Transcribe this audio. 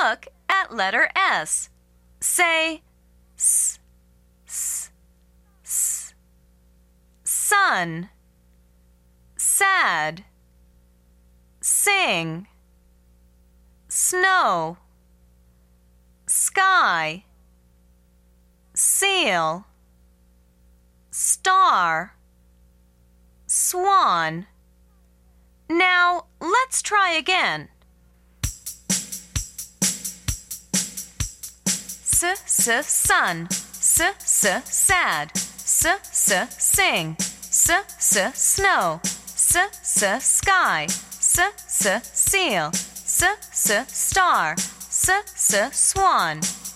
look at letter S. Say s, s, s. Sun, sad, sing, snow, sky, seal, star, swan. Now, let's try again. Sun, sad, sing, snow, sky, seal, star, swan.